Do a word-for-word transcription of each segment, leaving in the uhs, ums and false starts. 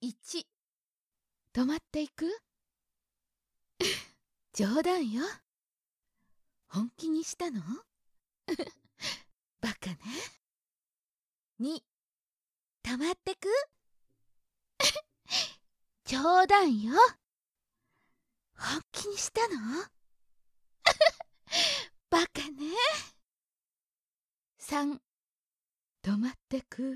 いち、止まっていく？冗談よ。本気にしたの？バカね。に、止まってく？冗談よ。本気にしたの？バカね。さん、止まってく？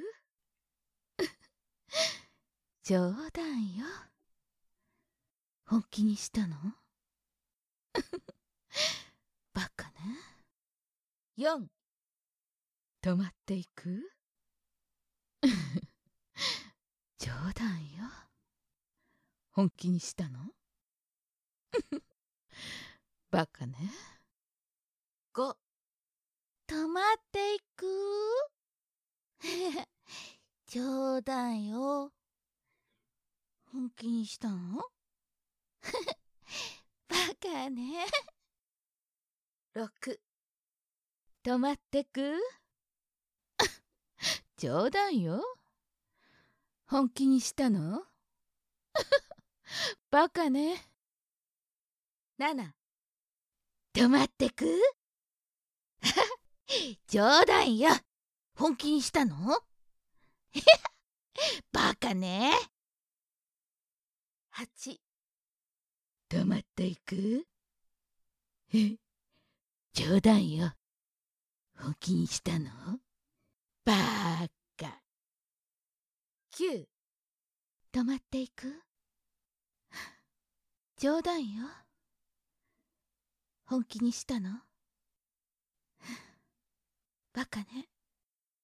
冗談よ。本気にしたの？バカね。よん、止まっていく？冗談よ。本気にしたの？バカね。ご、止まっていく？冗談よ。本気にしたの？バカね。ろく、止まってく？冗談よ。本気にしたの？バカね。なな、止まってく？冗談よ。本気にしたの？バカね。はち、止まっていく？冗談よ。本気にしたの？バーカ。きゅう、止まっていく？冗談よ。本気にしたの？バカね。